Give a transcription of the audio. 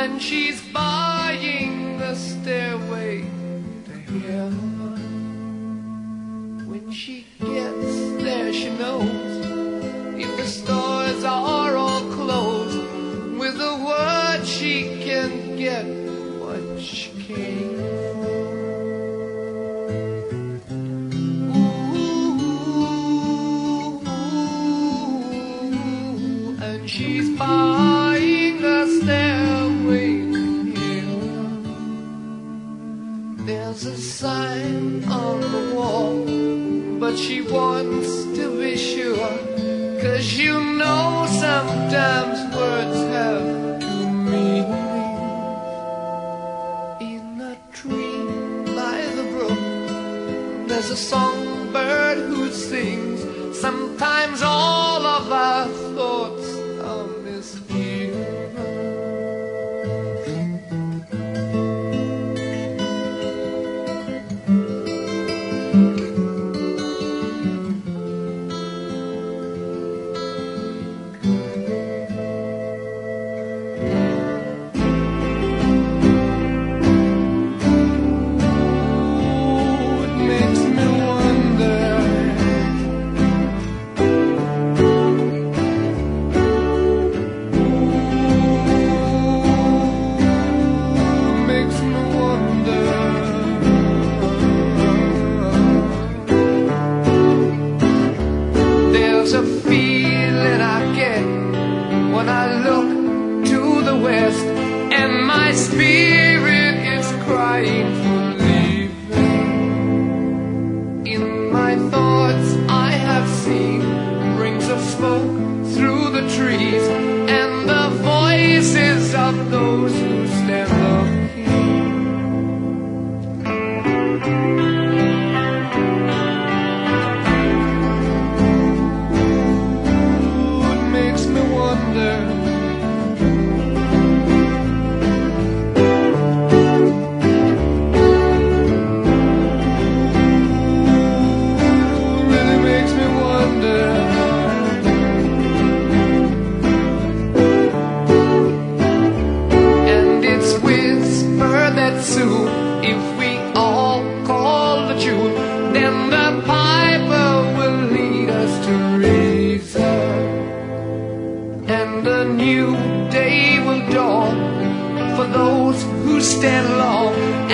and she's buying the stairway to heaven. When she gets there, she knows if the stores are all closed, with a word she can get what she came for. Ooh, and she's buying a stairway to heaven. There's a sign on the wall, but she wants to be sure, 'cause you know sometimes words have two meanings. In a tree by the brook, there's a songbird who sings. Sometimes all of our thoughts are misgiven. There's a feeling I get when I look to the west, and my spirit is crying for leaving. In my thoughts I have seen rings of smoke through the trees, and the voices of those who stand up here. Soon, if we all call the tune, then the piper will lead us to reason, and a new day will dawn for those who stand long